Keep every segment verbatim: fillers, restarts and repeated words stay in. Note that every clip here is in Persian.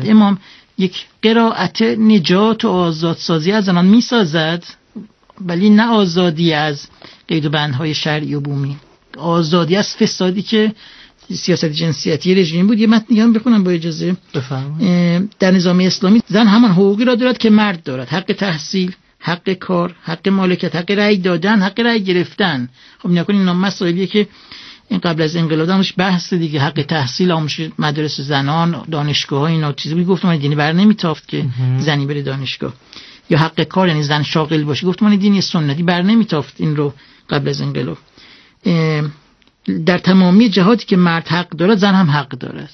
امام یک قرائت نجات و آزادسازی از زنان میسازد، ولی نه آزادی از قید و بندهای شرعی و بومی، آزادی از فسادی که سیاست جنسیتی رژیم بود. یه متن دیگه هم بخونم با اجازه. بفرمایید. در نظام اسلامی زن همان حقوقی را دارد که مرد دارد: حق تحصیل، حق کار، حق مالکیت، حق رأی دادن، حق رأی گرفتن. خب نیا کنین اینا مسائلیه که این قبل از انقلاب همش بحث دیگه، حق تحصیل، آموزش مدارس زنان، دانشگاه ها، اینا چیزی بود گفتم دینی بر نمیتافت که زنی بره دانشگاه. یا حق کار، یعنی زن شاغل باشه، گفتم دینی سنتی بر نمیتافت این رو قبل از انقلاب. در تمامی جهاتی که مرد حق دارد زن هم حق دارد،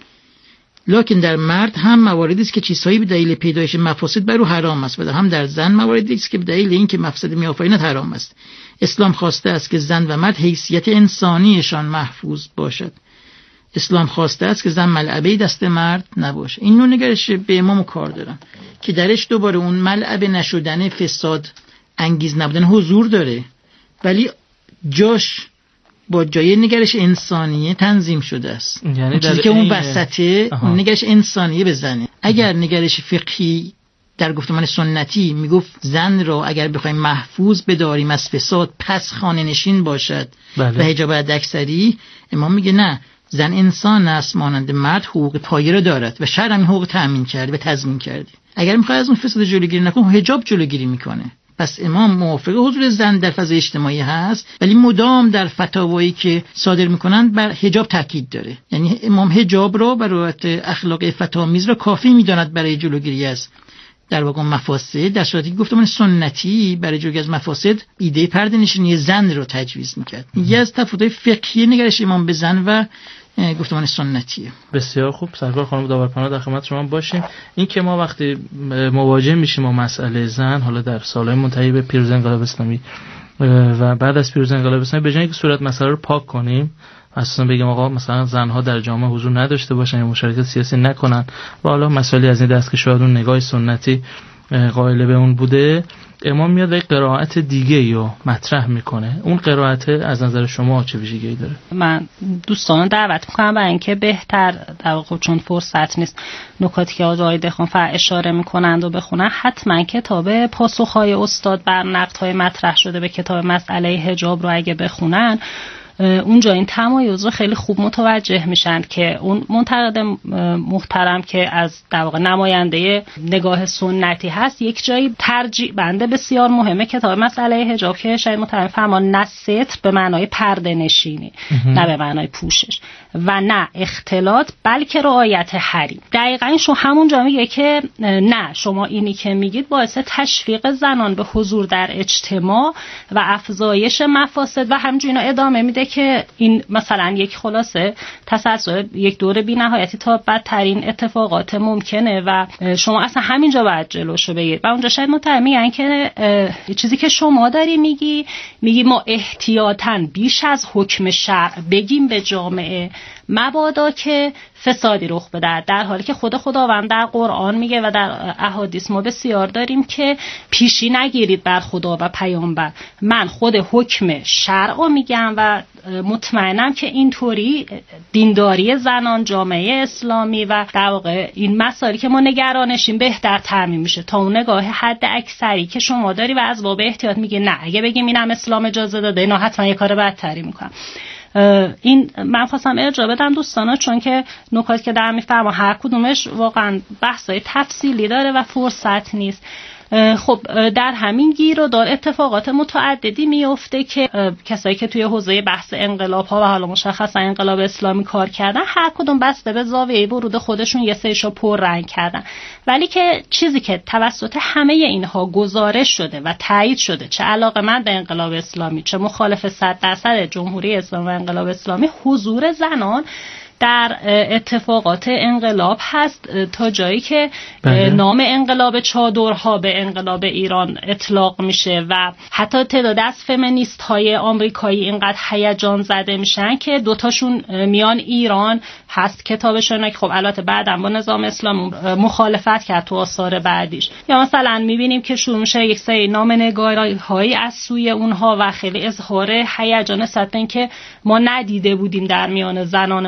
لکن در مرد هم مواردی است که چیزهایی به دلیل پیدایش مفاسد بر او حرام است و هم در زن مواردی است که به دلیل اینکه مفسد میآفریند حرام است. اسلام خواسته است که زن و مرد حیثیت انسانیشان محفوظ باشد. اسلام خواسته است که زن ملعبه دست مرد نباشه. این نوع نگرش به امام کار دارم که درش دوباره اون ملعبه نشدن، فساد انگیز نبودن حضور داره، ولی جاش با جای نگرش انسانیه تنظیم شده است. یعنی چیزی که اون وسطه اون نگرش انسانیه بزنه. اگر نگرش فقهی در گفتمان سنتی میگفت زن رو اگر بخوایم محفوظ بداریم از فساد پس خانه نشین باشد بله. و حجاب حداکثری، امام میگه نه، زن انسان است مانند مرد، حقوق پایه را دارد و شرع هم حقوق تأمین کرده و تضمین کرده. اگر میخواد از اون فساد جلوگیری نکنه، حجاب جلوگیری میکنه. پس امام موافق حضور زن در فضای اجتماعی هست، ولی مدام در فتاوایی که صادر میکنند بر حجاب تاکید داره. یعنی امام حجاب رو برای اخلاق فتامیز را کافی میداند برای جلوگیری از در واقع مفاسد، در صورتی که گفتمان سنتی برای جلوگیری از مفاسد ایده پرده نشینی زن رو تجویز میکرد. یکی از تفاوت‌های فقهی نگرش امام به زن و گفتمان سنتیه. بسیار خوب. سرکار خانم داورپناه در خدمت شما باشیم. این که ما وقتی مواجه میشیم با مسئله زن، حالا در سالهای منتهی به پیروزی انقلاب اسلامی و بعد از پیروزی انقلاب اسلامی، به جای اینکه صورت مسئله رو پاک کنیم، اصلا بگیم آقا مثلا زنها در جامعه حضور نداشته باشن یا مشارکت سیاسی نکنن و حالا مسائلی از این دست که شاید اون نگاه سنتی قائل به اون بوده، امام میاد یک قرائت دیگه رو مطرح میکنه. اون قرائت از نظر شما چه ویژگی داره؟ من دوستان دعوت میکنم برای اینکه بهتر در واقع چون فرصت نیست نکاتی که آقای دهقانفر اشاره میکنند و بخونن، حتما کتاب پاسخهای استاد بر نقدهای مطرح شده به کتاب مسئله حجاب رو اگه بخونن، اونجا این تمایز رو خیلی خوب متوجه میشن که اون منتقد محترم که از در واقع نماینده نگاه سنتی هست، یک جایی ترجیح بنده بسیار مهمه کتاب مسئله حجاب که شاید محترم فرمان نه ستر به معنای پرده نشینی، نه به معنای پوشش و نه اختلاط، بلکه رعایت حریم. دقیقاً شو همونجا میگه که نه، شما اینی که میگید باعث تشویق زنان به حضور در اجتماع و افزایش مفاسد و همچنین ادامه میده که این مثلا یک خلاصه تسلسل یک دور بی نهایتی تا بدترین اتفاقات ممکنه و شما اصلا همینجا باید جلوشو بگیرید. و اونجا شاید متهم میگن که چیزی که شما داری میگی میگی ما احتیاطاً بیش از حکم شرع بگیم به جامعه مبادا که فسادی رخ بده، در حالی که خود خداوند در قرآن میگه و در احادیث ما بسیار داریم که پیشی نگیرید بر خدا و پیامبر. من خود حکم شرع رو میگم و مطمئنم که اینطوری دینداری زنان، جامعه اسلامی و در واقع این مسائلی که ما نگرانشیم بهتر تامین میشه تا اون نگاه حد اکثری که شما داری و از باب احتیاط میگه نه اگه بگیم اینم اسلام اجازه داده اینا حتما یه کار بدتری میکنن. این من خواستم ارجاع بدم دوستانا، چون که نکات که در میفرما هر کدومش واقعا بحثای تفصیلی داره و فرصت نیست. خب در همین گیر و دار اتفاقات متعددی میفته که کسایی که توی حوزه بحث انقلاب ها و حالا مشخصا انقلاب اسلامی کار کردن، هر کدوم بسته به زاویه ورود خودشون یه سریشو پر رنگ کردن، ولی که چیزی که توسط همه اینها گزارش شده و تایید شده، چه علاقه‌مند به انقلاب اسلامی چه مخالف صد درصد جمهوری اسلامی و انقلاب اسلامی، حضور زنان در اتفاقات انقلاب هست تا جایی که بله. نام انقلاب چادرها به انقلاب ایران اطلاق میشه و حتی تعداد از فمینیست های آمریکایی اینقدر هیجان زده میشن که دوتاشون میان ایران هست کتابشون که خب البته بعداً با نظام اسلام مخالفت کرد تو آثار بعدیش، یا مثلا میبینیم که شروع میشه یک سری نامه‌نگاری‌هایی از سوی اونها و خیلی اظهار هیجان نسبت به اینکه ما ندیده بودیم در میان زنان مسلمان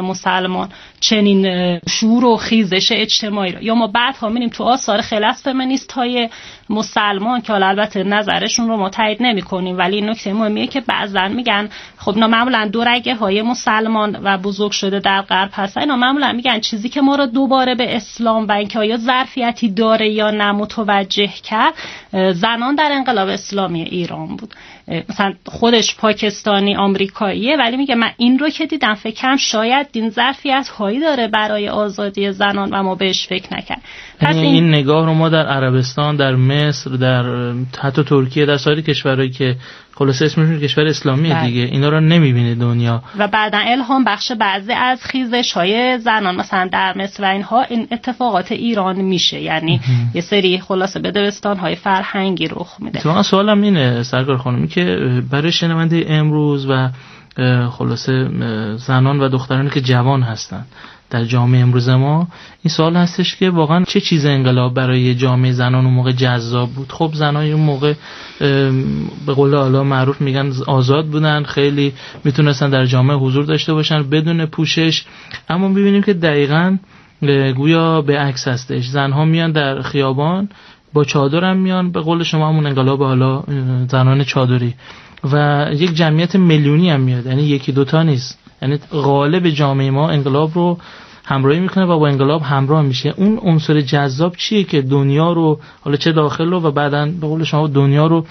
مسلمان چنین شور و خیزش اجتماعی رو. یا ما بعدها می‌بینیم تو آثار خیلی از فمینیست‌های مسلمان که حالا البته نظرشون رو ما تایید نمی‌کنیم، ولی این نکته مهمیه که بعضا میگن خب اینا معمولا دو رگه‌های مسلمان و بزرگ شده در غرب هستن، اینا معمولا میگن چیزی که ما رو دوباره به اسلام و اینکه آیا ظرفیتی داره یا نه متوجه کرد زنان در انقلاب اسلامی ایران بود. مثلا خودش پاکستانی آمریکاییه ولی میگه من این رو که دیدم فکرم شاید این ظرفیت هایی داره برای آزادی زنان و ما بهش فکر نکرد. یعنی این, این نگاه رو ما در عربستان، در مصر، در حتی ترکیه، در سایر کشورهایی که خلاصه اسمشون کشور اسلامیه بله. دیگه اینا رو نمیبینه دنیا و بعداً الهام بخش بعضی از خیزش های زنان مثلا در مصر و اینها این اتفاقات ایران میشه، یعنی یه سری خلاصه بدبستان های فرهنگی رخ میده. تو سوالم اینه سرکار خانمی که برای شنونده امروز و خلاصه زنان و دخترانی که جوان هستن در جامعه امروز ما این سوال هستش که واقعا چه چیز انقلاب برای جامعه زنان اون موقع جذاب بود؟ خب زنای اون موقع به قول حالا معروف میگن آزاد بودن، خیلی میتونستن در جامعه حضور داشته باشن بدون پوشش، اما میبینیم که دقیقاً گویا به عکس هستش. زنها میان در خیابان با چادر هم میان، به قول شما همون انقلاب حالا زنان چادری، و یک جمعیت میلیونی هم میاد، یعنی یکی دوتا نیست، یعنی غالب جامعه ما انقلاب رو همراهی میکنه و با انقلاب همراه میشه. اون عنصر جذاب چیه که دنیا رو حالا چه داخل رو و بعداً به قول شما دنیا رو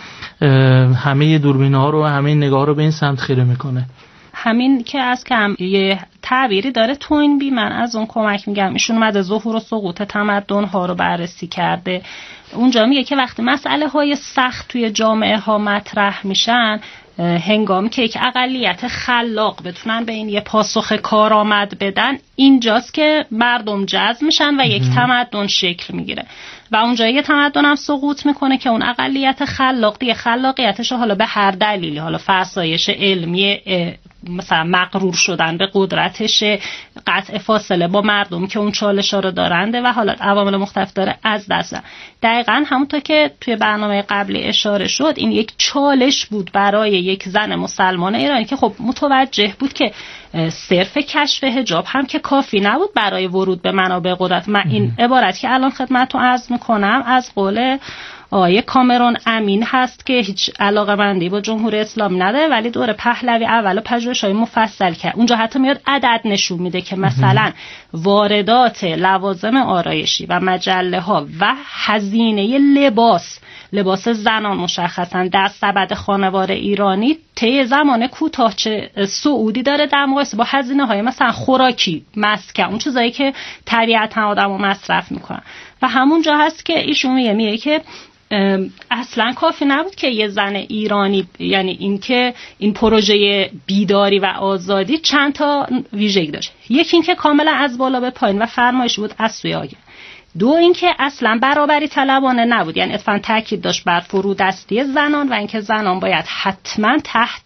همه دوربین‌ها رو همه نگاه رو به این سمت خیره میکنه؟ همین که از کم یه تعبیری داره توینبی، من از اون کمک میگم، ایشون اومده ظهور و سقوط تمدن ها رو بررسی کرده. اونجا میگه که وقتی مسئله های سخت توی جامعه ها مطرح میشن، هنگامی که یک اقلیت خلاق بتونن به این یه پاسخ کارآمد بدن، اینجاست که مردم جذب میشن و یک تمدن شکل میگیره. و اونجا یه تمدن هم سقوط میکنه که اون اقلیت خلاق دیگه خلاقیتش حالا به هر دلیلی، حالا فرسایش علمی، مثلا مغرور شدن به قدرتش، قطع فاصله با مردم که اون چالش‌ها رو دارنده و حالا عوامل مختلف داره از دست. دقیقاً همونطور که توی برنامه قبلی اشاره شد، این یک چالش بود برای یک زن مسلمان ایرانی که خب متوجه بود که صرف کشف حجاب هم که کافی نبود برای ورود به منابع قدرت. من این عبارت که الان خدمتتون عرض میکنم از قول آیه کامرون امین هست که هیچ علاقه مندی با جمهوری اسلامی نداره، ولی دوره پهلوی اول و پژوهش‌های مفصل کرد. اونجا حتی میاد عدد نشون میده که مثلا واردات لوازم آرایشی و مجله ها و هزینه لباس لباس زنان مشخصا در سبد خانوار ایرانی طی زمان کوتاه چه سعودی داره در مقایسه با هزینه های مثلا خوراکی، مسکن، اون چیزایی که طبیعتا آدمو مصرف میکنن. و همونجا هست که ایشون میگه میگه که اصلا کافی نبود که یه زن ایرانی، یعنی اینکه این پروژه بیداری و آزادی چند تا ویژگی داشت. یکی اینکه کاملا از بالا به پایین و فرمایش بود از سوی آگه. دو اینکه اصلا برابری طلبانه نبود، یعنی اتفاقا تاکید داشت بر فرودستی زنان و اینکه زنان باید حتما تحت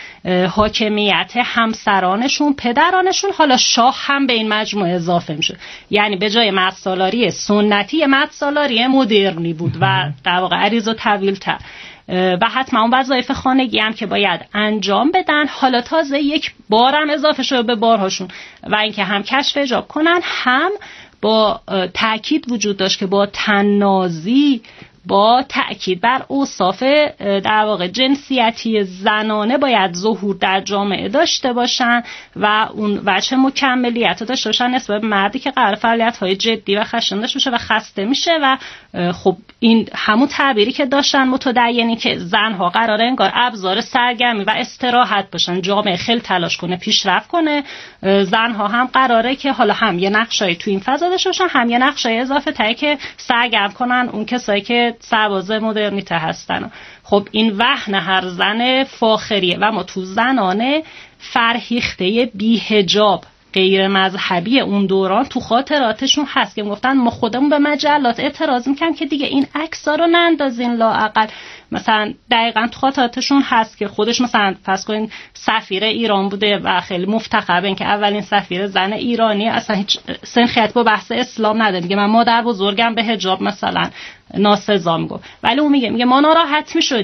حاکمیت همسرانشون، پدرانشون، حالا شاه هم به این مجموعه اضافه میشه. یعنی به جای مردسالاری سنتی مردسالاری مدرنی بود و در واقع عریض و طویل تر. و حتما اون وظایف خانگی هم که باید انجام بدن حالا تازه یک بارم اضافه شده به بارهاشون، و اینکه هم کشف حجاب کنن، هم با تأکید وجود داشت که با تنازی، با تأکید بر اوصاف در واقع جنسیتی زنانه باید ظهور در جامعه داشته باشن و اون وجه مکملیت داشته باشن نسبت به مردی که قرار فعالیت‌های جدی و خشن داشته باشه و خسته میشه. و خب این همون تعبیری که داشتن متدینی که زنها قراره انگار ابزار سرگرمی و استراحت باشن، جامعه خیلی تلاش کنه پیشرفت کنه، زنها هم قراره که حالا هم یه نقشای تو این فضا داشته باشن، هم یه نقشای اضافه تایی که سرگرم کنن اون کسایی که سرباز مدرنیته هستن. خب این وهن هر زن فاخریه و ما تو زنانه فرهیخته بی‌حجاب غیر مذهبی اون دوران تو خاطراتشون هست که گفتن ما خودمون به مجلات اعتراض میکنیم که دیگه این عکس‌ها رو نندازین لااقل. مثلا دقیقاً تو خاطراتشون هست که خودش مثلا فرض کنین سفیر ایران بوده و خیلی مفتخر به این که اولین سفیر زن ایرانی، اصلا هیچ سنخیت با بحث اسلام نداره، میگه من مادر بزرگم به حجاب مثلا ناسزا میگه، ولی اون میگه میگه ما ناراحت میشدیم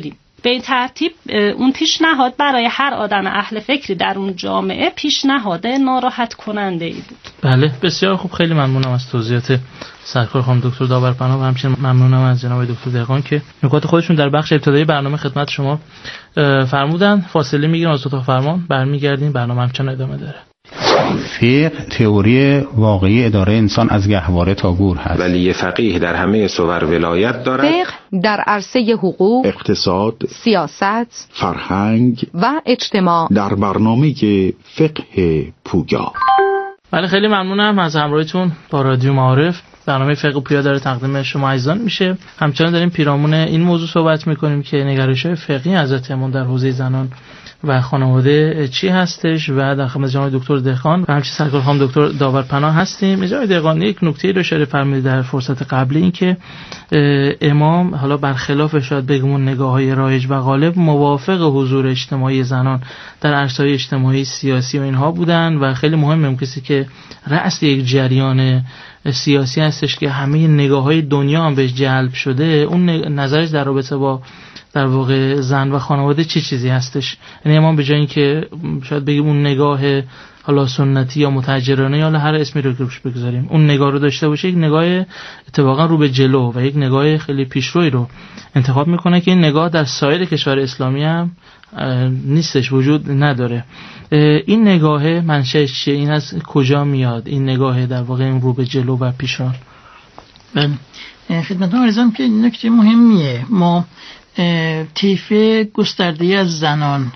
به این ترتیب اون پیشنهاد برای هر آدم اهل فکری در اون جامعه پیشنهاد ناراحت کننده ای بود. بله بسیار خوب، خیلی ممنونم از توضیحات سرکار خانم دکتر داورپناه و همچنین ممنونم از جناب دکتر دهقان که نکات خودشون در بخش ابتدایی برنامه خدمت شما فرمودن. فاصله میگیریم از اتاق فرمان، برمیگردیم، برنامه همچنان ادامه داره. فقه تئوری واقعی اداره انسان از گهواره تا گور هست. ولی فقیه در همه صور ولایت دارد. فقه در عرصه حقوق، اقتصاد، سیاست، فرهنگ و اجتماع در برنامه فقه پویا. بله خیلی ممنونم از همراهیتون با رادیو معارف. برنامه فقه پویا داره تقدیم شما عزیزان میشه. همچنان داریم پیرامون این موضوع صحبت میکنیم که نگرش‌های فقهی حضرت امام در حوزه زنان و خانواده چی هستش و در خدمت جناب دکتر دهقان و همچنین سرکار خانم دکتر داورپناه هستیم. جناب دهقان یک نکته رو اشاره فرمودید در فرصت قبلی، این که امام حالا برخلاف شاید بگمون نگاه‌های رایج و غالب موافق حضور اجتماعی زنان در عرصه‌های اجتماعی سیاسی و اینها بودن و خیلی مهمه کسی که رأس یک جریان سیاسی هستش که همه نگاه‌های دنیا هم بهش جلب شده، اون نظرش در رابطه با در واقع زن و خانواده چه چی چیزی هستش. یعنی امام به جای اینکه شاید بگیم اون نگاه حالا سنتی یا متحجرانه یا هر اسمی رو روش بگذاریم، اون نگاه رو داشته باشه، یک نگاه اتفاقا رو به جلو و یک نگاه خیلی پیشروی رو انتخاب میکنه که این نگاه در سایر کشور اسلامی هم نیستش، وجود نداره. این نگاه منشأش چیه؟ این از کجا میاد این نگاه در واقع این رو به جلو و پیشرو؟ من خدمتتون عرضم که نکته مهمیه. ما طیف گسترده از زنان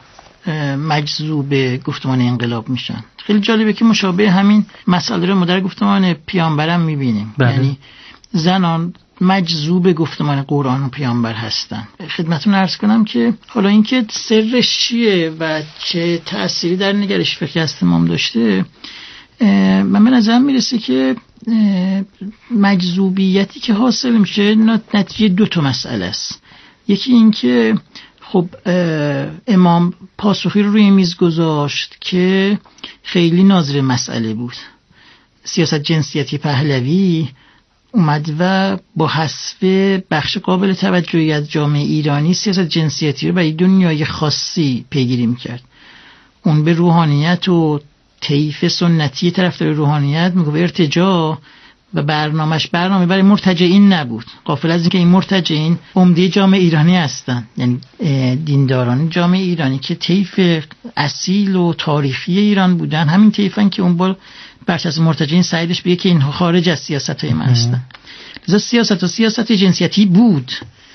مجذوب گفتمان انقلاب میشن. خیلی جالبه که مشابه همین مسئله رو ما در گفتمان پیامبرم میبینیم. بله. یعنی زنان مجذوب گفتمان قرآن و پیامبر هستن. خدمتتون عرض کنم که حالا اینکه سرش چیه و چه تأثیری در نگرش فقهی از امام داشته، من به نظرم میرسه که مجذوبیتی که حاصل میشه نتیجه دو تا مسئله است. یکی این که خب امام پاسخی رو روی میز گذاشت که خیلی ناظر مسئله بود. سیاست جنسیتی پهلوی اومد و با حذف بخش قابل توجهی از جامعه ایرانی سیاست جنسیتی رو برای دنیای خاصی پیگیری میکرد. اون به روحانیت و طیف سنتی طرفدار روحانیت میگه ارتجاع و برنامهش برنامه برای مرتجعین نبود، غافل از اینکه این مرتجعین عمده جامعه ایرانی هستن، یعنی دینداران جامعه ایرانی که طیف اصیل و تاریخی ایران بودن، همین طیفن که اون بار برچسب مرتجعین سعیدش بگه که اینها خارج از سیاست های ما هستن. لذا سیاست و سیاست جنسیتی بود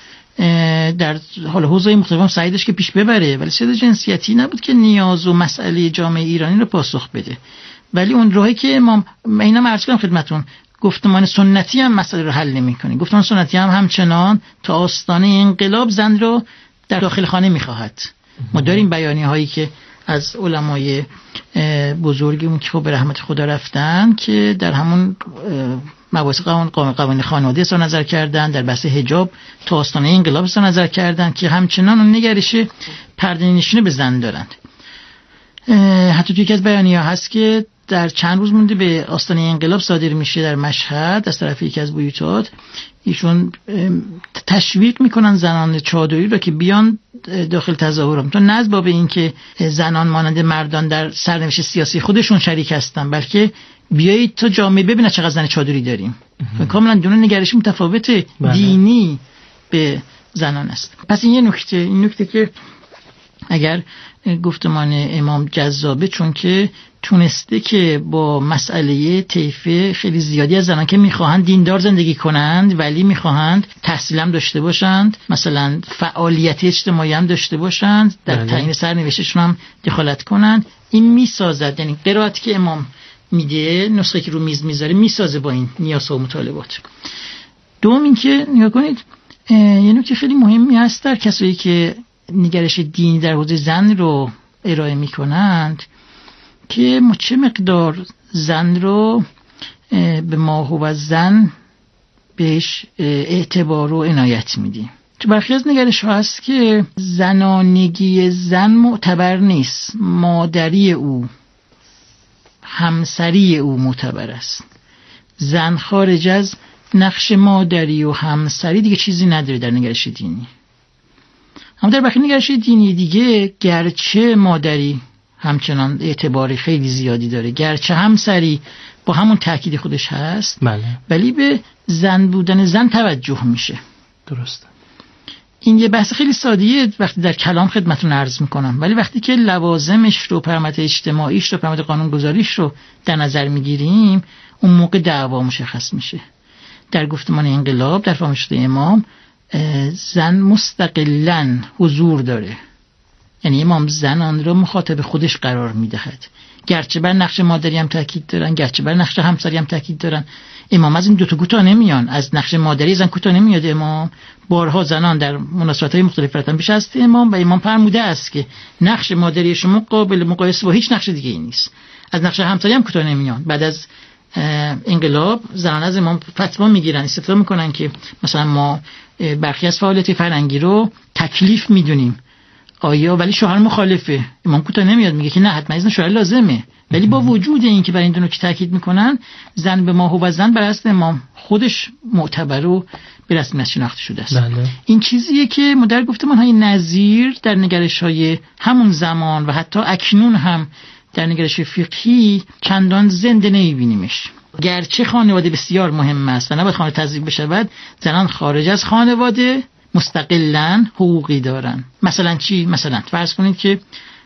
در حال حوزه‌های مختلف سعیدش که پیش ببره، ولی سیاست جنسیتی نبود که نیاز و مسئله جامعه ایرانی رو پاسخ بده. ولی اون راهی که امام، اینا عرض کردم خدمتتون، گفتمان سنتی هم مسئله رو حل نمی‌کنه. گفتمان سنتی هم همچنان تا آستانه انقلاب زن رو در داخل خانه می‌خواهد. ما داریم بیانیه هایی که از علمای بزرگمون که خب به رحمت خدا رفتن که در همون مباحث قانون قوانین خانواده اظهار نظر کردن، در بحث حجاب تا آستانه انقلاب اظهار نظر کردن که همچنان اون نگرش پرده نشینه به زن دارند. حتی توی یکی از بیانیه هست که در چند روز مونده به آستانه انقلاب صادر میشه در مشهد از طرف یکی از بیوتات، ایشون تشویق میکنن زنان چادری رو که بیان داخل تظاهرات، تو نه از باب این که زنان مانند مردان در سرنوشت سیاسی خودشون شریک هستن، بلکه بیایید تا جامعه ببینه چقدر زن چادری داریم. کاملا دونه نگرش متفاوت دینی به زنان است. پس این یه نکته، این نکته که اگر گفتمان امام جذابه، چون که تونسته که با مسئله طیف خیلی زیادی از زنان که میخواهند دیندار زندگی کنند ولی میخواهند تحصیل هم داشته باشند، مثلا فعالیت اجتماعی هم داشته باشند، در تعیین سرنوشتشون هم دخالت کنند، این میسازد. یعنی قرائتی که امام میده، نسخه که رو میز میذاره، میسازه با این نیاز و مطالبات. دوم این که نگاه کنید، یه نکته خیلی مهمی هست در کسایی که نگرش دینی در حوزه زن رو ارائه میکنند که ما چه مقدار زن رو به ماهو و زن بهش اعتبار و عنایت میدیم. تو برخی از نگرش ها هست که زنانگی زن معتبر نیست، مادری او، همسری او معتبر است. زن خارج از نقش مادری و همسری دیگه چیزی نداره در نگرش دینی. اما در بخش نگرش دینی دیگه گرچه مادری همچنان اعتباری خیلی زیادی داره، گرچه همسری با همون تأکید خودش هست، بله، ولی به زن بودن زن توجه میشه. درسته. این یه بحث خیلی سادهیه وقتی در کلام خدمتتون عرض میکنم، ولی وقتی که لوازمش رو، پرامتر اجتماعیش رو، پرامتر قانونگذاریش رو در نظر میگیریم، اون موقع دعوا مشخص میشه. در گفتمان انقلاب در فهم شده امام زن مستقلاً حضور داره، یعنی امام زنان رو مخاطب خودش قرار میدهد، گرچه بر نقش مادری هم تاکید دارن، گرچه بر نقش همسری هم تاکید دارن. امام از این دو تا کوتاه نمیان، از نقش مادری زن کوتاه نمیاد. امام بارها زنان در مناسبت‌های مختلف رفتن پیش از امام و امام فرموده است که نقش مادری شما قابل مقایسه با هیچ نقش دیگه ای نیست. از نقش همسری هم کوتاه نمیان. بعد از انقلاب زنان از امام فتوا میگیرن، استفاده میکنن که مثلا ما برخی از فعالیت فرهنگی رو تکلیف میدونیم آیا، ولی شوهر مخالفه. امام کوتاه نمیاد، میگه که نه حتما اذن شوهر لازمه. ولی با وجود این که برای این دو نکته تاکید میکنن، زن به ما و زن بر اساس امام خودش معتبر و به رسمیت شناخته شده است. بله. این چیزیه که ما در گفتمان‌های نظیر در نگرش‌های همون زمان و حتی اکنون هم در نگرش فقهی چندان زنده نمی‌بینیمش. گرچه خانواده بسیار مهم است و نباید خانواده تضعیف بشود، زنان خارج از خانواده مستقلاً حقوقی دارن. مثلا چی؟ مثلا فرض کنید که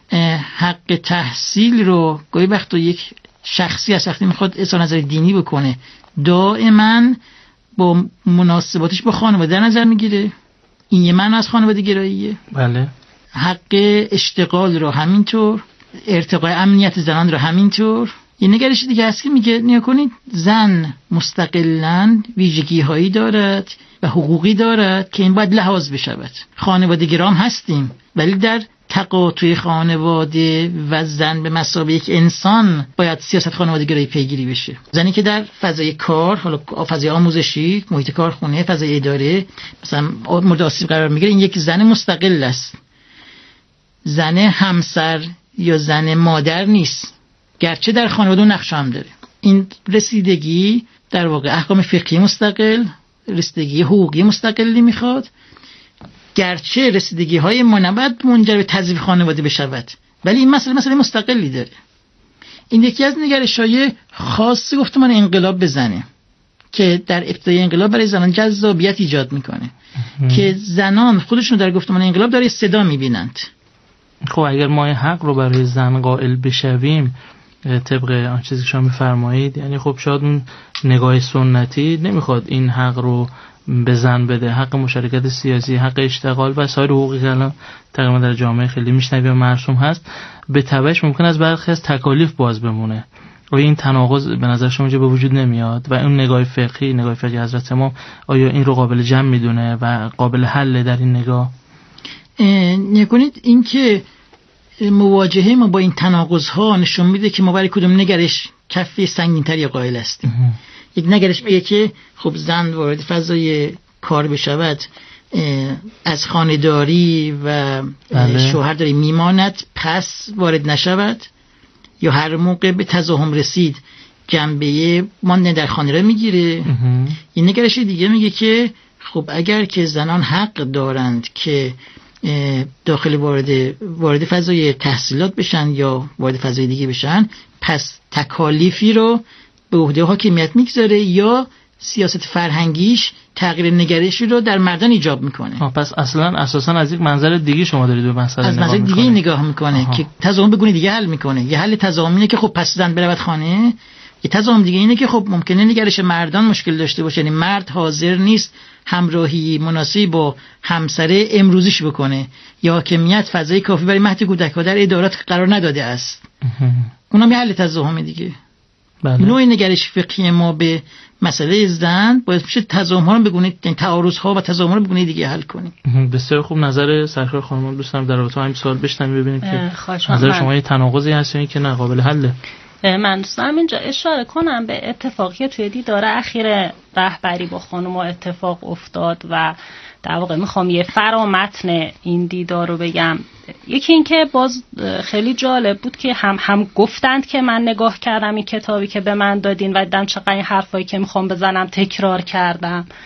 حق تحصیل رو گاهی وقتا یک شخصی از وقتی میخواد اظهار نظر دینی بکنه دائما با مناسباتش با خانواده در نظر میگیره. این یه معنی از خانواده گراییه. بله. حق اشتغال رو همینطور، ارتقای امنیت زنان رو همینطور. یه نگرش دیگه هست که میگه نیا کنید زن مستقلاً ویژگی هایی دارد و حقوقی دارد که این باید لحاظ بشود. خانواده گرام هستیم، ولی در تقاطع خانواده و زن به مثابه یک انسان باید سیاست خانواده گرایی پیگیری بشه. زنی که در فضای کار، حالا فضای آموزشی، محیط کارخونه، فضای اداره مثلا مورد آسیب قرار میگیره، این یک زن مستقل است. زن همسر یا زن مادر نیست، گرچه در خانواده نقش هم داره. این رسیدگی در واقع احکام فقهی مستقل، رسیدگی حقوقی مستقلی میخواد، گرچه رسیدگی های ما نباید منجر به تضعیف خانواده بشود، ولی این مسئله مسئله مستقلی داره. این یکی از نگرش‌های خاص گفتمان انقلاب بزنه که در ابتدای انقلاب برای زنان جذابیت ایجاد میکنه که زنان خودشون در گفتمان انقلاب داره صدا میبینند. خب اگر ما حق رو برای زن قائل بشویم طبق آن چیزی که شما میفرمایید، یعنی خب شاید اون نگاه سنتی نمیخواد این حق رو به زن بده، حق مشارکت سیاسی، حق اشتغال و سایر حقوقی که الان تقریبا در جامعه خیلی میشنویم و مرسوم هست، به تبعش ممکن است برخی از تکالیف باز بمونه. آیا این تناقض به نظر شما به وجود نمیاد و اون نگاه فقهی، نگاه فقهی حضرت امام آیا این رو قابل جمع میدونه و قابل حل در این نگاه؟ نکنید این که مواجهه ما با این تناقض ها نشون میده که ما برای کدوم نگرش کفی سنگین تری قائل هستیم. یک نگرش میگه که خب زن وارد فضای کار بشود، از خانه‌داری و بله. شوهرداری میماند، پس وارد نشود، یا هر موقع به تزاهم رسید جنبه ماندن در خانه را میگیره. این نگرش دیگه میگه که خب اگر که زنان حق دارند که داخل وارد وارد فضای تحصیلات بشن یا وارد فضای دیگه بشن، پس تکالیفی رو به عهده حاکمیت میگذاره یا سیاست فرهنگیش تغییر نگرشی رو در مردان ایجاب میکنه. پس اصلا اساسا از یک منظر دیگه شما دارید به مسئله از نگاه منظر میکنه. دیگه نگاه میکنه آها. که تضامن به گونه دیگه حل میکنه. یه حل تضامن اینه که خب پس زن برود خانه، یه تضامن دیگه اینه که خب ممکنه نگرش مردان مشکل داشته باشه، یعنی مرد حاضر نیست همراهی مناسبی با همسر امروزیش بکنه یا حاکمیت فضای کافی برای مهد کودک‌ها در ادارات قرار نداده است. اونم یه حل تضامن دیگه. بله. نوع نگرش فقهی ما به مسئله زن باید میشه تضامن رو بگونه، یعنی تعارض‌ها و تضامن رو بگونه دیگه حل کنیم. بسیار خوب. نظر سرکار خانم دوستم در رابطه با این سوال بشنویم ببینیم که نظر شما یه تناقضی هست یا اینکه نه قابل حله. من دوستم اینجا اشاره کنم به اتفاقی توی دیدار اخیر رهبری با خانم اتفاق افتاد و در واقع میخوام یه فرامتن این دیدار رو بگم. یکی این که باز خیلی جالب بود که هم هم گفتند که من نگاه کردم این کتابی که به من دادین و دیدم چقدر این حرفایی که میخوام بزنم تکرار کردم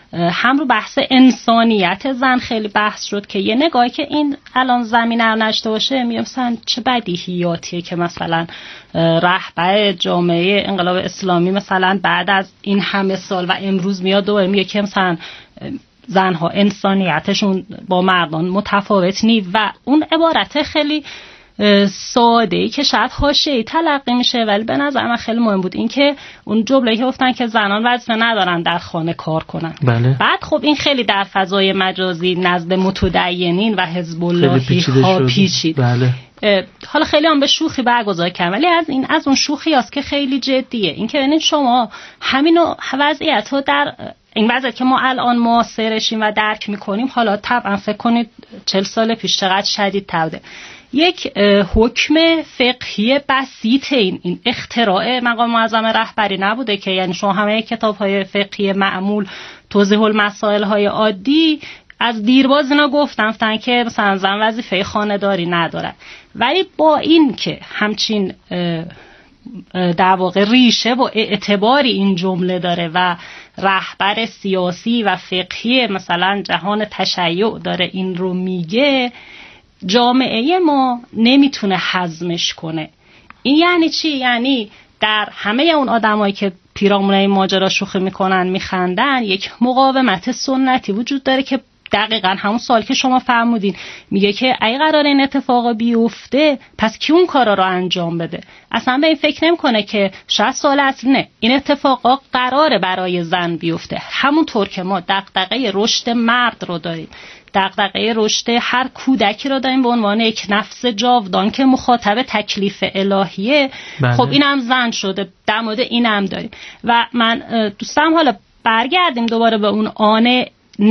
هم رو بحث انسانیت زن خیلی بحث شد که یه نگاهی که این الان زمینه رو نشته باشه میگم مثلا چه بدیهیاتیه که مثلا رهبر جامعه انقلاب اسلامی مثلا بعد از این همه سال و امروز میاد دوباره میگه که مثلا زنها انسانیتشون با مردان متفاوت نی و اون عبارت خیلی ساده‌ای که شاید حاشیه‌ای تلقی میشه ولی به نظر من خیلی مهم بود این که اون جمله‌ای که گفتن که زنان وظیفه ندارن در خانه کار کنن. بله. بعد خب این خیلی در فضای مجازی نزد متدینین و حزب اللهی ها پیچید. بله. حالا خیلی هم به شوخی برگزار کردن ولی از این از اون شوخی است که خیلی جدیه. این که ببینید شما همینو وضعیتو در این وضعیت که ما الان معاصرشیم و درک میکنیم حالا طبعا فکر کنید چهل سال پیش چقدر شدیدتر بوده. یک حکم فقهی بسیط این این اختراع مقام معظم رهبری نبوده که یعنی شما همه کتاب‌های فقهی معمول توضیح المسائل‌های عادی از دیرباز اینا گفتن که مثلا زن وظیفه خانه‌داری نداره ولی با این که همچین در واقع ریشه و اعتباری این جمله داره و رهبر سیاسی و فقهی مثلا جهان تشیع داره این رو میگه جامعه ما نمیتونه هضمش کنه. این یعنی چی؟ یعنی در همه اون آدمایی که پیرامون این ماجرا شوخی میکنن میخندن یک مقاومت سنتی وجود داره که دقیقاً همون سوال که شما فرمودین میگه که اگه قرار این اتفاقا بیفته پس کی اون کارا رو انجام بده؟ اصلا به این فکر نمیکنه که شاید سوال اصلی نه این اتفاقا قراره برای زن بیفته همونطور که ما دغدغه رشد مرد رو داریم دغدغه رشد هر کودکی رو داریم به عنوان یک نفس جاودان که مخاطب تکلیف الهیه. بله. خب اینم زن شده در مورد اینم داریم و من دوستم حالا برگردیم دوباره به اون آن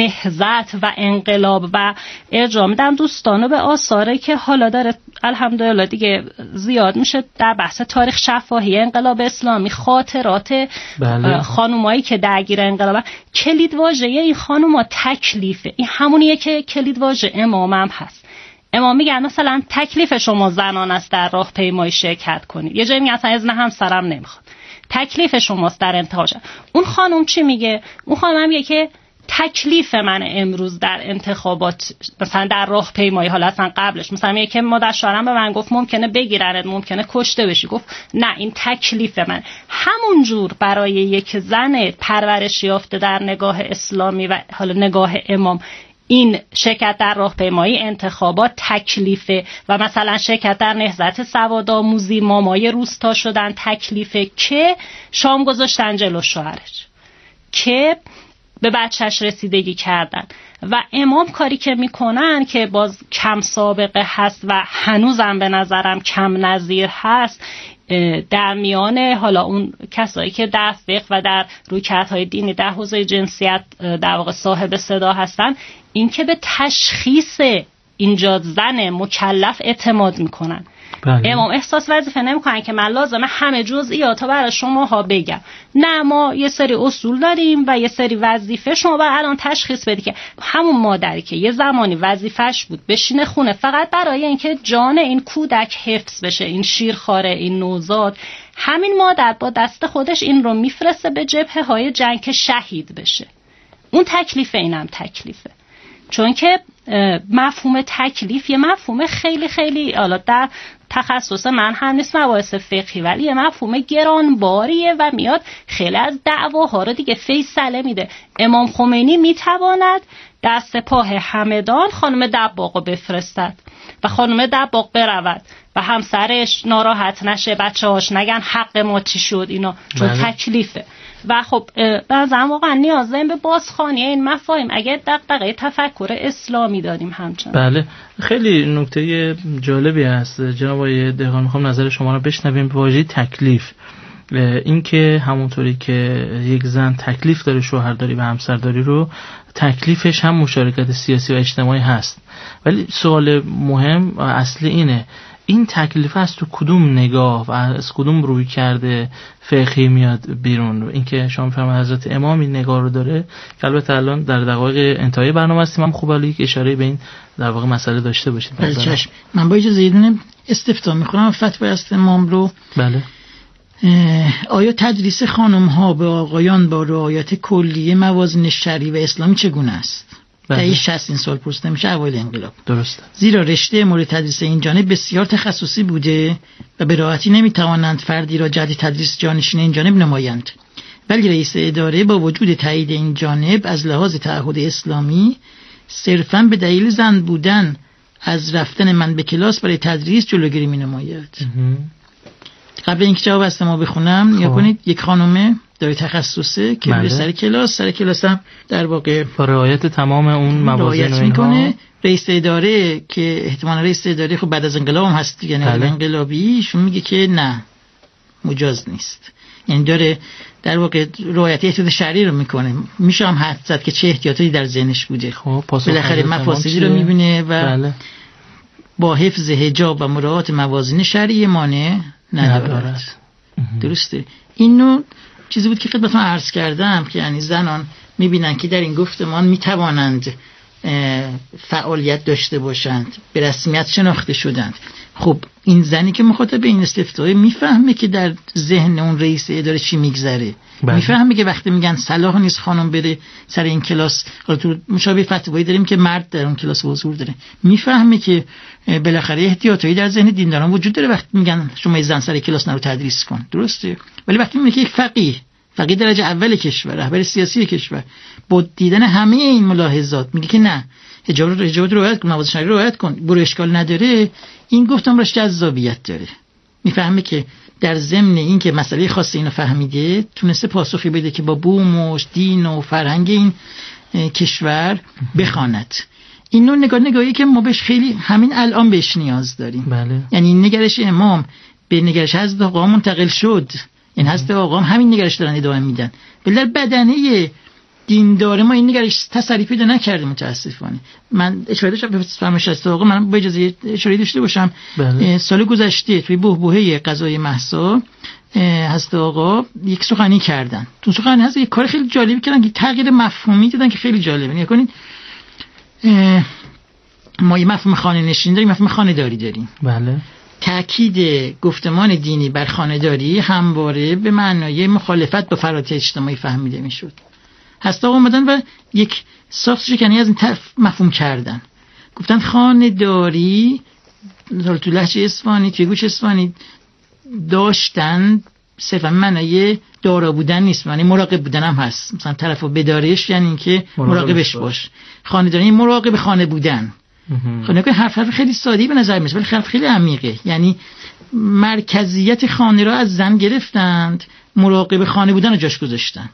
نهضت و انقلاب و ارجاع میدم دوستانو به آثاری که حالا داره الحمدلله دیگه زیاد میشه در بحث تاریخ شفاهی انقلاب اسلامی خاطرات. بله. خانومایی که درگیر انقلاب کلید واژه این خانوما تکلیفه این همونیه که کلید واژه امام هم هست. امام میگن مثلا تکلیف شما زنان است در راهپیمایی شرکت کنید یه جایی میگن اصلا اذن همسرم نمیخواد تکلیف شماست در انتخابش. اون خانم چی میگه؟ اون خانم میگه که تکلیف من امروز در انتخابات مثلا در راهپیمایی حالا اصلا قبلش مثلا میگه که مادر شوهرم به من گفت ممکنه بگیرنت ممکنه کشته بشی گفت نه این تکلیف من. همون جور برای یک زن پرورش یافته در نگاه اسلامی و حالا نگاه امام این شرکت در راهپیمایی انتخابات تکلیفه و مثلا شرکت در نهضت سوادآموزی مامای روستا شدن تکلیفه که شام گذاشتن جلو شوهرش که به بچهش رسیدگی کردن و امام کاری که میکنن که باز کم سابقه هست و هنوزم به نظرم کم نظیر هست در میان حالا اون کسایی که در فقه و در رویکردهای دینی در حوزه جنسیت در واقع صاحب صدا هستن این که به تشخیص اینجا زن مکلف اعتماد میکنن. بله. امام احساس وظیفه نمیکنن که من لازمه همه جزئیات برای شماها بگم نه ما یه سری اصول داریم و یه سری وظیفه شما باید الان تشخیص بدی که همون مادری که یه زمانی وظیفش بود بشینه خونه فقط برای اینکه جان این کودک حفظ بشه این شیرخواره این نوزاد همین مادر با دست خودش این رو میفرسته به جبهه های جنگ که شهید بشه. اون تکلیفه اینم تکلیفه چون که مفهوم تکلیف یه مفهوم خیلی خیلی حالا در تخصص من هم نیست مباحث فقهی ولی یه مفهوم گرانباریه و میاد خیلی از دعواها رو دیگه فیصله میده. امام خمینی میتواند در سپاه همدان خانم دباغو بفرستد و خانم دباغ برود و همسرش ناراحت نشه بچه‌هاش نگن حق ما چی شد اینا چون بله. تکلیفه و خب بعضا واقعا نیاز داریم به بازخوانی این مفاهیم اگر دغدغه تفکر اسلامی داریم همچنان. بله خیلی نکته جالبی هست جناب آقای دهقان میخوام نظر شما رو بشنویم. واژه تکلیف این که همونطوری که یک زن تکلیف داره شوهرداری و همسرداری رو تکلیفش هم مشارکت سیاسی و اجتماعی هست ولی سوال مهم و اصلی اینه این تکلیف از تو کدوم نگاه و از کدوم روی کرده فقهی میاد بیرون؟ اینکه شما فرمایید حضرت امام این نگاه رو داره که البته الان در دقایق انتهای برنامه هستیم هم خوب علی که اشاره به این در واقع مسئله داشته باشید. بله چشم. من با اجازه یه دونه استفتاء میخونم فتوای است امام رو. بله. آیا تدریس خانم ها به آقایان با رعایت کلیه موازین شرعی و اسلامی چگونه است؟ دهه شصت این سال پرسیده میشه، اوایل انقلاب. درسته. زیرا رشته مورد تدریس این جانب بسیار تخصصی بوده و به راحتی نمیتوانند فردی را جهت تدریس جانشین این جانب نمایند. ولی رئیس اداره با وجود تایید این جانب از لحاظ تعهد اسلامی صرفاً به دلیل زن بودن از رفتن من به کلاس برای تدریس جلوگیری می‌نماید. قبل اینکه جواب از ما بخونم یا کنید یک خانومه داره تخصصه که به سر کلاس سر کلاس هم در واقع با رعایت تمام اون موازین و میکنه. رئیس اداره که احتمالاً رئیس اداره خب بعد از انقلاب هم هست دیگه، نه انقلابیشون میگه که نه مجاز نیست، یعنی داره در واقع رعایت احتیاط شرعی رو میکنه. میشه هم حد زد که چه احتیاطاتی در ذهنش بوده. خب بالاخره مفاسدی رو میبینه و بله. با حفظ حجاب و مراعات موازین شرعی مانع ندارد. درسته. اینو چیزی بود که خدمتتون عرض کردم که یعنی زنان میبینن که در این گفتمان میتوانند فعالیت داشته باشند، به رسمیت شناخته شدند. خب این زنی که مخاطب این استفتاء میفهمه که در ذهن اون رئیس اداره چی میگذره، میفهمه که وقتی میگن صلاح نیست خانم بره سر این کلاس، حالا تو مشابه فتوایی داریم که مرد در اون کلاس حضور داره، میفهمه که بالاخره احتیاطایی در ذهن دینداران وجود داره وقتی میگن شما زن سر کلاس نرو تدریس کن. درسته. ولی وقتی میگه یک فقیه فقیه درجه اول کشور، رهبر سیاسی کشور، با دیدن همه این ملاحظات میگه که نه حجاب رو حجاب رو رعایت کن، موازین شرعی رو رعایت کن، برو اشکال نداره، این گفتم راش جذابیت داره. میفهمه که در ضمن این که مسئله خاص اینو فهمیده تونسته پاسخی بده که با بوم و دین و فرهنگ این کشور بخواند. این نوع نگاه نگاهی که ما بهش خیلی همین الان بهش نیاز داریم. بله. یعنی نگرش امام به نگرش حضرت آقا منتقل شد. این حضرت آقا هم همین نگرش دارن ادامه میدن. ولی در بدنه دیندار ما این نگرش تصریح پیدا نکرده متاسفانه. من اشاره داشتم به فرمایش حضرت آقا، من با اجازه اشاره داشته باشم. بله. سال گذشته توی بحبوحه قضای مهسا حضرت آقا یک سخنی کردن. تو سخنی هست یک کار خیلی جالبی کردن که تغییر مفهومی دادن که خیلی جالبه. نگاه کنید ما یه مفهوم خانه نشین داریم، مفهوم خانه داری داریم. بله. تأکید گفتمان دینی بر خانه‌داری همواره به معنای مخالفت با فراتر اجتماعی فهمیده میشد. هست آقا اومدن و یک ساخت شکنی از این طرف مفهوم کردن. گفتن خانه‌داری تو لهجه اصفهانی توی گوش اصفهانی داشتن صرفا معنای دارا بودن نیست، معنی مراقب بودن هم هست. مثلا طرفو بدارش یعنی اینکه مراقبش باش. خانه‌داری مراقب خانه بودن. خب نگاه حرف حرف خیلی ساده‌ای به نظر میاد ولی حرف خیلی عمیقه. یعنی مرکزیت خانه را از زن گرفتند، مراقب خانه بودن رو جاش گذاشتن.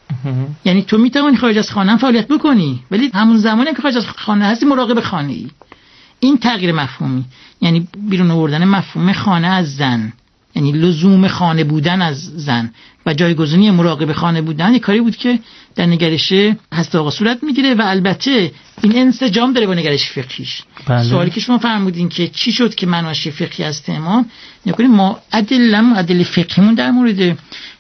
یعنی تو میتوانی خارج از خانه هم فعالیت بکنی ولی همون زمانی که خارج از خانه هستی مراقب خانه ای. این تغییر مفهومی، یعنی بیرون آوردن مفهوم خانه از زن، یعنی لزوم خانه بودن از زن و جایگزینی مراقب خانه بودن، یک کاری بود که در نگرش حضرت آقا صورت میگیره و البته این انسجام داره با نگرش فقهیش. بله. سوالی که شما فرمودین که چی شد که مناشی فقهی از امام، نکنیم ما ادله ادله فقهیمون در مورد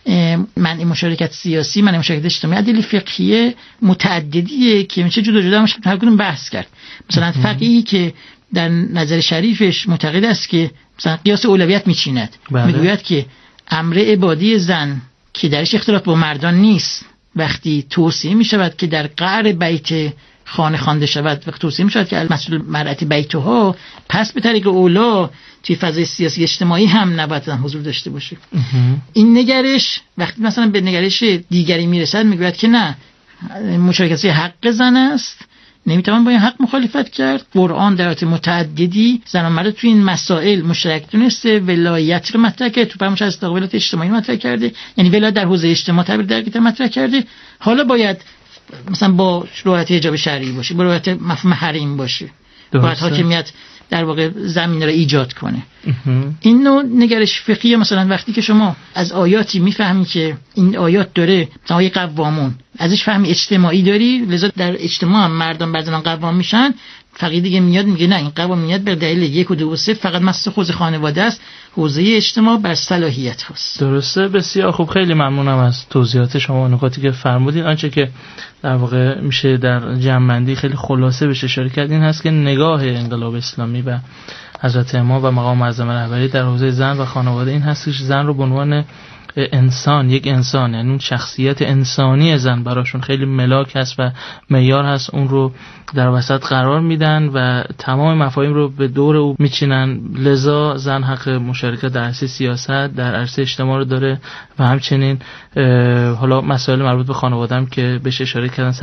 منع مشارکت سیاسی، منع مشارکت اجتماعی، ادله فقهی متعددیه که میشه جدا جدا میشه هر کدوم بحث کرد. مثلا فقیهی که در نظر شریفش معتقد است که مثلا قیاس اولویت میچیند، بله. میگوید که امر عبادی زن که درش اختلاف با مردان نیست وقتی توصیه میشود که در قعر بیت خانه خوانده شود، وقتی توصیه میشود که المسئول مرأت بیتها، پس به طریق اولا توی فضای سیاسی اجتماعی هم نباید حضور داشته باشه. این نگرش وقتی مثلا به نگرش دیگری میرسد میگوید که نه، مشارکت حق زن است، نمیتوان با این حق مخالفت کرد. قرآن در آیات متعددی زن و مرد توی این مسائل مشترک دونسته، ولایت رو مطرح کرده، تو فرمایش از ولایت اجتماعی مطرح کرده، یعنی ولایت در حوزه اجتماع تعبیر دقیق مطرح کرده. حالا باید مثلا با رعایت حجاب شرعی باشه، با رعایت مفهوم حریم باشه، باید حاکمیت در واقع زمین را ایجاد کنه. این نوع نگرش فقهی مثلا وقتی که شما از آیاتی میفهمی که این آیات داره مثلا آیه قوامون ازش فهمی اجتماعی داری، لذا در اجتماع هم مردم بعضی قوام میشن، فقیه دیگه میاد میگه نه، این قوانینیت به دلیل یک و دو و سه فقط مخصوص حوزه خانواده است، حوزه اجتماع بر صلاحیت هست. درسته. بسیار خوب، خیلی ممنونم از توضیحات شما، نکاتی که فرمودین. آنچه که در واقع میشه در جمع‌بندی خیلی خلاصه بهش اشاره کرد این هست که نگاه انقلاب اسلامی و حضرت امام و مقام معظم رهبری در حوزه زن و خانواده این هست که زن رو به عنوان انسان، یک انسان، یعنی اون شخصیت انسانی زن براشون خیلی ملاک هست و معیار هست، اون رو در وسط قرار میدن و تمام مفاهیم رو به دور او میچینن. لذا زن حق مشارکت در عرصه سیاست، در عرصه اجتماع رو داره و همچنین حالا مسائل مربوط به خانواده هم که بهش اشاره کردن